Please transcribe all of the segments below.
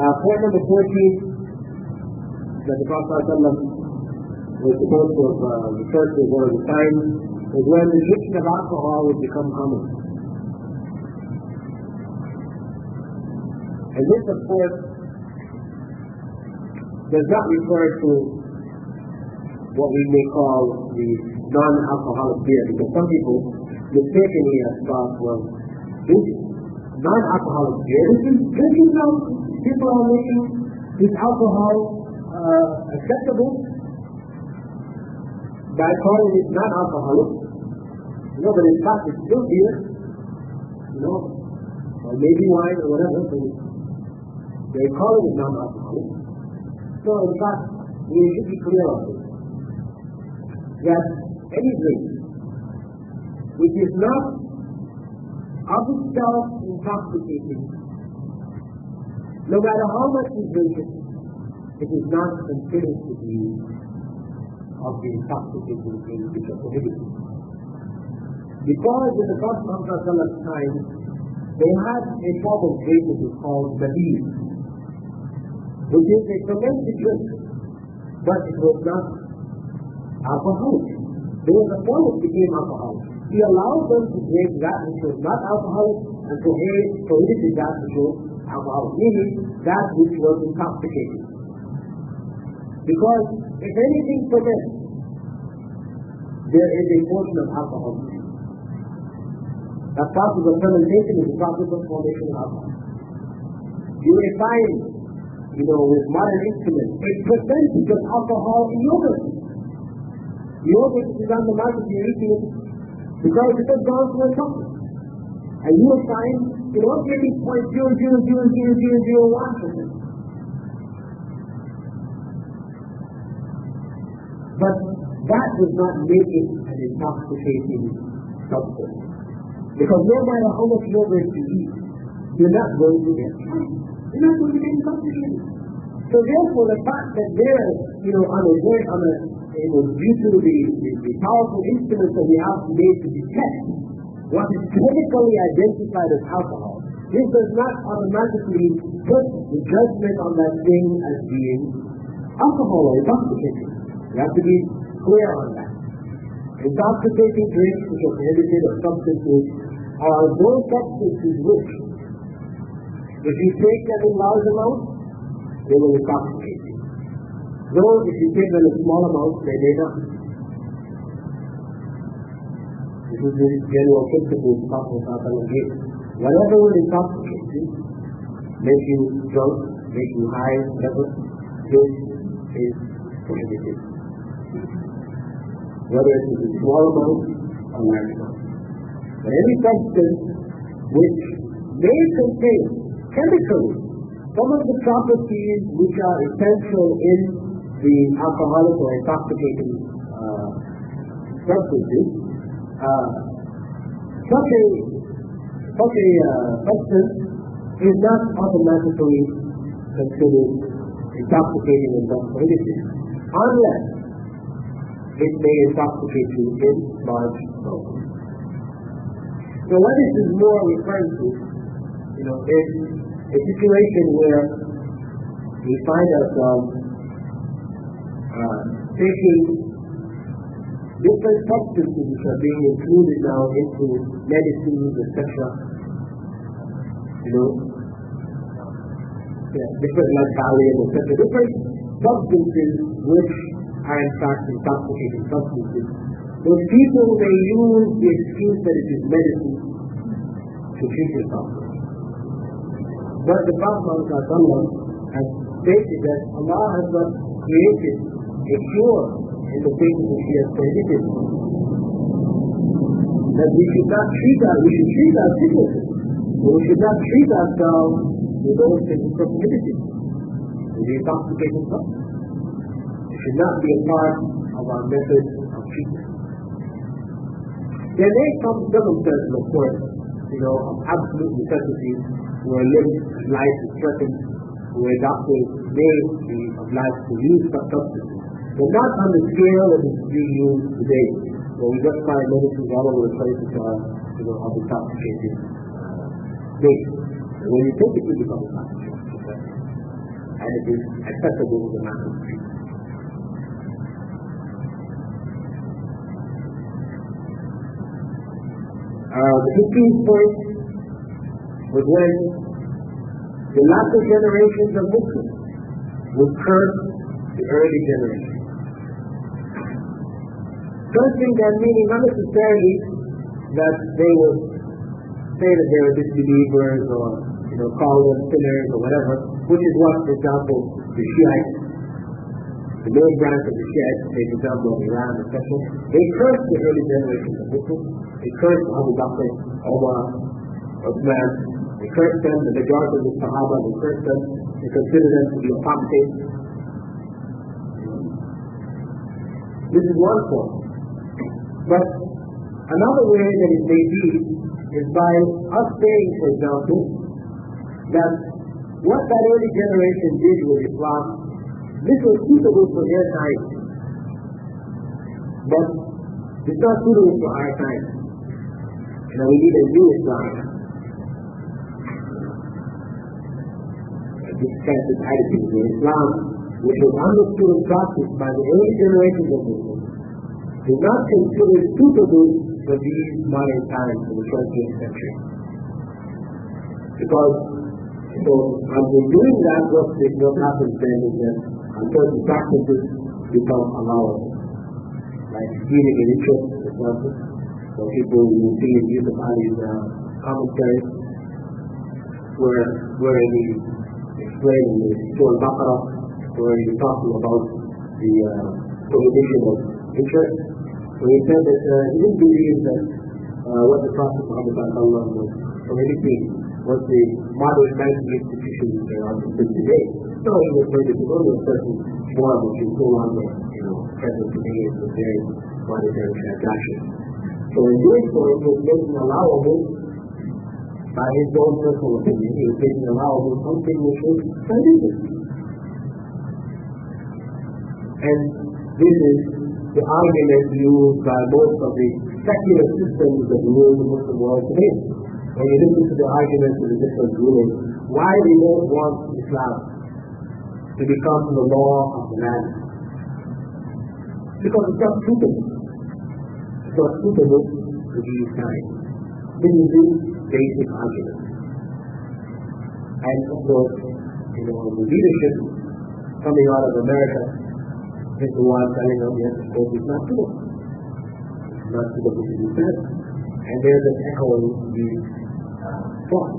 Point number 14 that the Prophet was supposed to refer to one of the times is when the drinking of alcohol would become common. And this, of course, does not refer to what we may call the non-alcoholic beer, because some people mistakenly have thought, well, non-alcoholic beer, this is drinking now. People are making this alcohol acceptable by calling it non-alcoholic. But in fact it's still beer, or maybe wine or whatever, so they're calling it non-alcoholic. So in fact, we should be clear on this, that any drink which is not of itself intoxicating, no matter how much you drink it is not considered to be of the intoxicating thing which are prohibited. Because in the Prophet Muhammad's time, they had a form of drink which is called Nabil, which is a fermented drink, but it was not alcoholic. There was a form which became alcoholic. He allowed them to drink that which was not alcoholic and prohibited that which was alcoholic, meaning that which was intoxicating. Because if anything ferments, there is a portion of alcohol. That process of fermentation is the process of formation of alcohol. You may find, with modern instruments, a percentage of alcohol in yogurt. Yogurt is on the market, you're eating it because it has gone through a process. And you will find it won't give you 0.0000001%. But that does not make it an intoxicating substance. Because no matter how much yogurt you eat, you're not going to get drunk. You're not going to get intoxicated. So therefore, the fact that they're, due to the powerful instruments that we have today to detect what is chemically identified as alcohol, this does not automatically put the judgment on that thing as being alcohol or intoxicating. You have to be clear on that. Intoxicating drinks which are prohibited or substances are those substances which, if you take them in large amounts, they will intoxicate you. Though if you take them in small amounts, they may not. This is the general principle of Prophet. Whatever will intoxicate you, make you drunk, make you high, whatever, this is prohibited. Whether it is a small amount or large amount. But any substance which may contain chemically some of the properties which are essential in the alcoholic or intoxicating substances, such a substance is not automatically considered intoxicating and thus prohibited, unless it may intoxicate you in large amounts. So what this is more referring to, is a situation where we find ourselves taking different substances which are being included now into medicines, etc. Different like Valium, etc. Different substances which are in fact intoxicating substances. Those people may use the excuse that it is medicine to treat yourself. But the Prophet has stated that Allah has not created a cure in the things which He has prohibited. That we should treat our sicknesses. We should not treat ourselves with those things which are prohibited. With the intoxicating substance. It should not be a part of our method of treatment. There may come circumstances, of course, of absolute necessity, where life is threatened, where doctors may be obliged to use such substances. But not on the scale that is being used today, where we just find medicines all over the place which are, of intoxicating nature. When you take it, you become intoxicated. and it is accessible to the masses. The 15th point was when the latter generations of Muslims would curse the early generation. Cursing their meaning not necessarily that they would say that they were disbelievers or call them sinners or whatever, which is what, for example, the Shiites, the main branch of the Shiites, take example of Iran, etc. They cursed the early generations of Muslims. They cursed Abu Bakr, Omar, Uthman. They cursed them, the majority of the Sahaba, they cursed them. They consider them to be apostates. This is one form. But another way that it may be is by us saying, for example, that what that early generation did with Islam, this was suitable for their time. But it's not suitable for our time. We need a new Islam. This kind of attitude in Islam, which was understood and practiced by the early generations of Muslims, is not considered suitable for these modern times in the 20th century. Because as we're doing that, what happens then is that certain practices become allowable. Like stealing an interest, for example. So people will see in Yusuf Ali's commentaries where he explained in the Surah Al-Baqarah, where he's talking about the prohibition of interest. So he said that he didn't believe that what the Prophet Muhammad was prohibiting was the modern banking institutions that are understood today. No, he was prohibiting only a certain form which is no longer present today in the various monetary transactions. So in doing so, he was making allowable, by his own personal opinion, he was making allowable something which was forbidden. And this is the argument used by most of the secular systems that rule the Muslim world today. When you listen to the arguments of the different rulers, why they don't want Islam to become the law of the land? Because it's not suitable. It's not suitable to these times. This is the basic argument. And of course, the leadership coming out of America is the one telling them, yes, of course, it's not suitable. It's not suitable to do that. And they're just echoing the thought.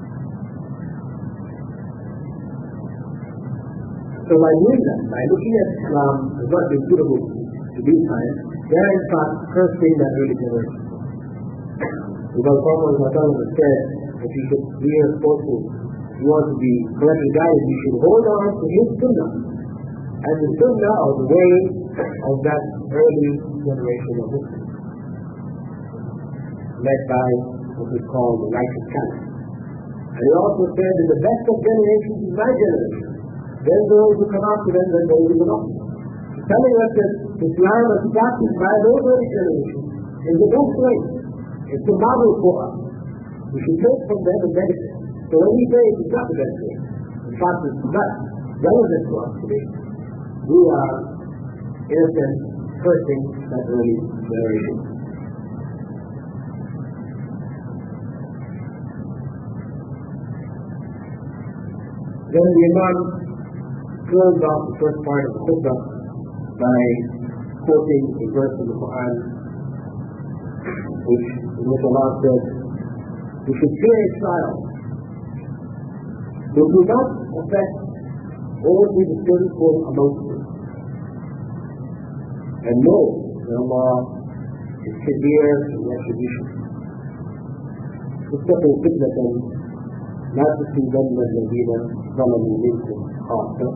So by doing that, by looking at Islam as not being suitable to these times, they're in fact cursing that early generation. Because Prophet has said that you should be responsible. If you want to be correctly guided, you should hold on to his sunnah. And the sunnah or the way of that early generation of Muslims, led by what is called the righteous caliph. And he also said that the best of generations is my generation. Then those who come after them, then those who come after them. He's telling us that Islam is practiced by those early generations is the best way. It's a model for us. We should take from them and benefit. So when we say it's not the best way, in fact it's not relevant to us today, we are, in a sense, cursing that early generation. Then the Imam closed off the first part of the khutbah by quoting a verse in the Quran, in which Allah said, "You should fear a trial. It will not affect only the sinful amongst you. And know that Allah is severe in retribution. اتقوا فتنة لا تصيبن الذين ظلموا منكم خاصة."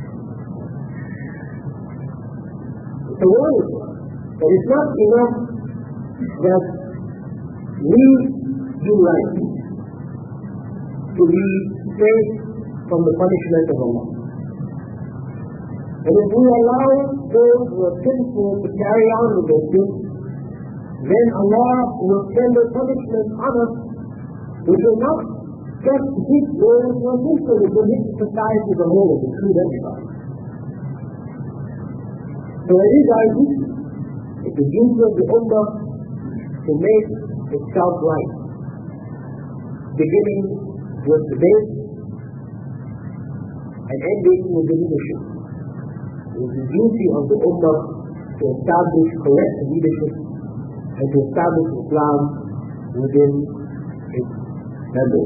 It's a warning for us that it's not enough that we do right to be safe from the punishment of Allah. And if we allow those who are sinful to carry on with their sin, then Allah will send a punishment on us which will not just hit those who are Muslim. It will hit society as a whole and include everybody. So it is our duty. It's the duty of the Ummah to make itself right. Beginning with the base and ending with the leadership. It is the duty of the Ummah to establish correct leadership and to establish Islam within its members.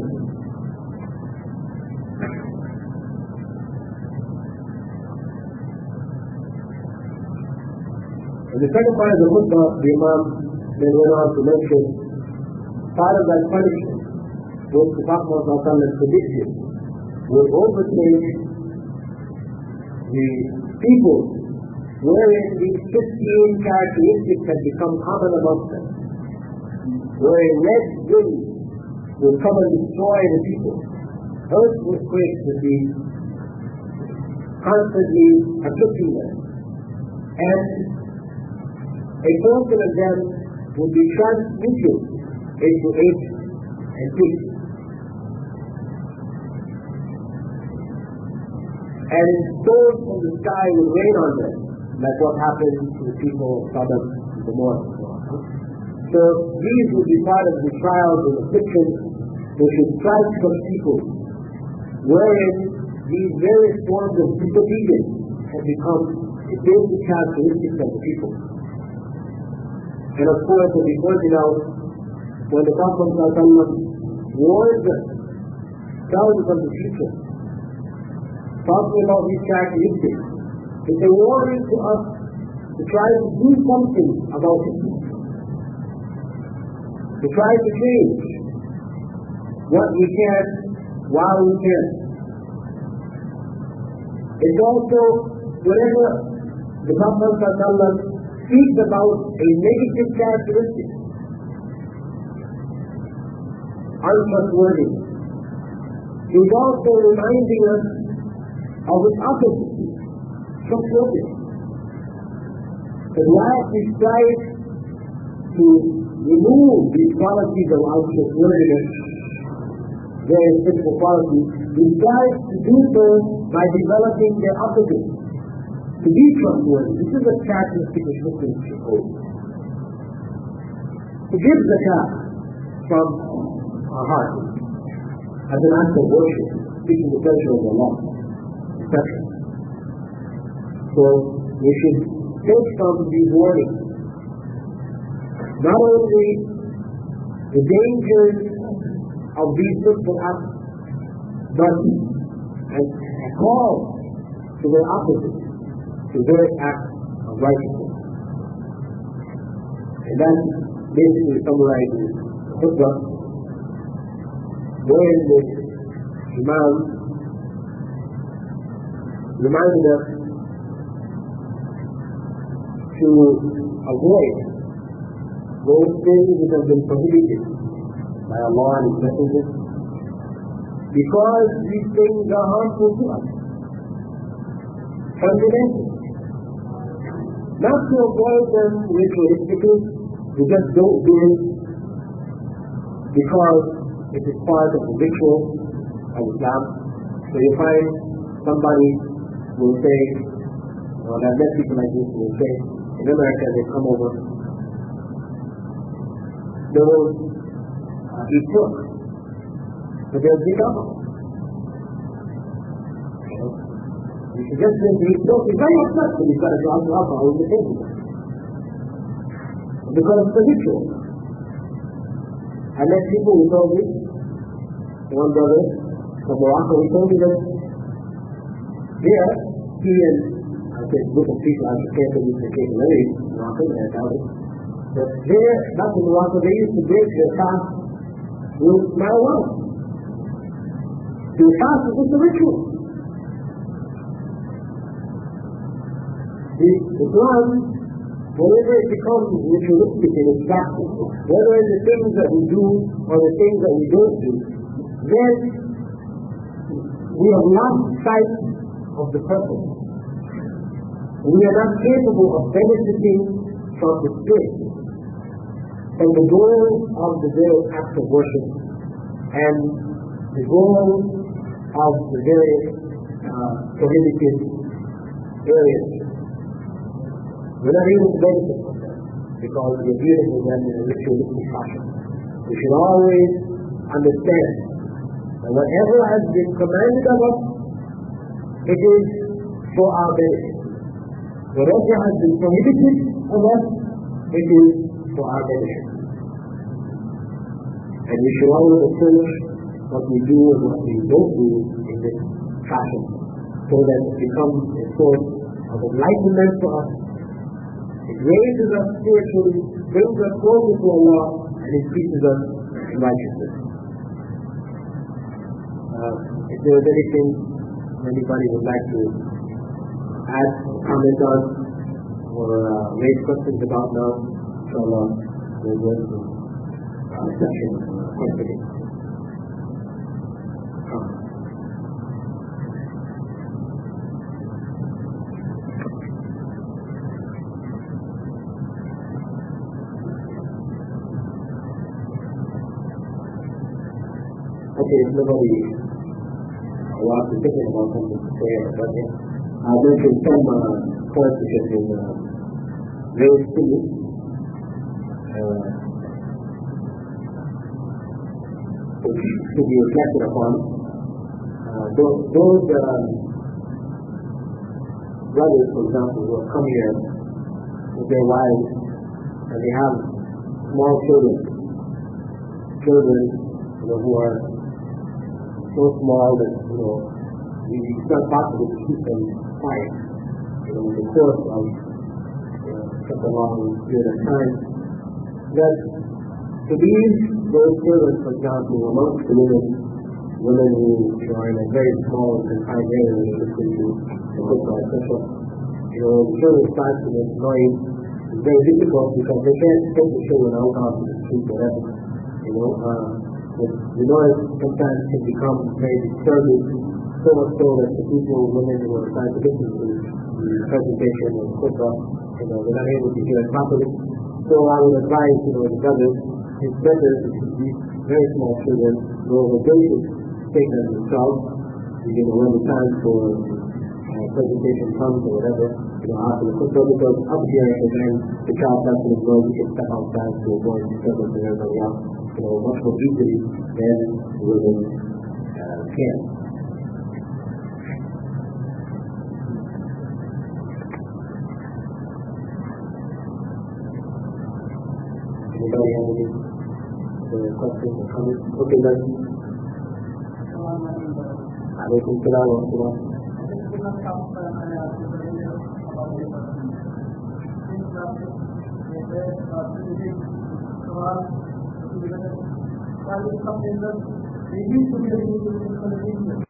In the second part of the khutbah, the Imam then went on to mention part of that punishment was the Prophet ﷺ predicted will overtake the people wherein these 15 characteristics had become common amongst them, wherein red winds would come and destroy the people, earthquakes would be constantly afflicting them, and a portion of them would be transmuted into hate and peace. And stones from the sky would rain on them, like what happened to the people of Sodom and Gomorrah. So these would be part of the trials and afflictions which would strike some people, wherein these various forms of disobedience have become the basic characteristics of the people. And of course, as we pointed out, when the Prophet ﷺ warned us, tells us of the future, talking about these characteristics, it's a warning to us to try to do something about it, to try to change what we can while we can. It's also whenever the Prophet ﷺ speaks about a negative characteristic, untrustworthy, he's also reminding us of its opposite, trustworthy. But while we strive to remove these qualities of untrustworthiness, very simple qualities, we strive to do so by developing their opposite, to be trustworthy. This is a characteristic which Muslims should hold. To give zakat from our heart as an act of worship, seeking the pleasure of Allah, etc. So we should take from these warnings not only the dangers of these sinful acts, but a call to their opposite, to their acts of righteousness. And that basically summarizes the khutbah, wherein the Imam reminded us to avoid those things that have been prohibited by Allah and His Messenger, because these things are harmful to us, fundamental. Not to avoid them ritualistically, we just don't do it because it is part of the ritual of Islam. So you find somebody will say, or I've met people like this who will say, in America they come over, they will eat pork, but they'll drink alcohol. You suggest them to eat pork, he's very upset when he's got a glass of alcohol in the table. Because it's a ritual. I met people who told me, one brother from Morocco, he told me that here, he and I said, group of people, I should say that he's the case in every Morocco, and I doubt it. But there, back in Morocco, they used to break their fast with marijuana. The fast is just a ritual. The Islam, whenever it becomes ritualistic in its practice, whether in the things that we do or the things that we don't do, then we have lost sight of the purpose. We are not capable of benefiting from the spirit, from the goal of the various acts of worship, and the goal of the various prohibited areas. We're not able to benefit from them because we're dealing with them in a ritualistic fashion. We should always understand that whatever has been commanded of us, it is for our benefit. Whatever has been prohibited of us, it is for our benefit. And we should always approach what we do and what we don't do in this fashion, so that it becomes a source of enlightenment for us. It raises us spiritually, brings us closer to Allah, and increases us in righteousness. If there is anything anybody would like to add, comment on, or raise questions about now, inshallah, we'll go into a session of questioning. Okay, if nobody wants to think about something to say, but I mentioned some points which have been raised to me. Which should be reflected upon. Those brothers, for example, who have come here with their wives, and they have small children, who are so small that, it's not possible to keep them quiet, in the course of such a long period of time. That to leave those children, for example, amongst the women who are in a very small and confined area, listening to the football, etc. The children start to get annoyed. It's very difficult because they can't take the children out onto the street, whatever. The noise sometimes can become very disturbing, so much so that the women who are trying to listen to the presentation and football, they're not able to hear it properly. So I would advise, the brothers, it's better to keep these very small children who are basic take them themselves, when the time for presentation comes or whatever, after the football, because up here and then the child has to know you can step outside to avoid disturbance and everybody else, much more easily than women can. Anybody have any questions or comments? Okay, then. Alaykum salam wa rahmatullah. They used to be able to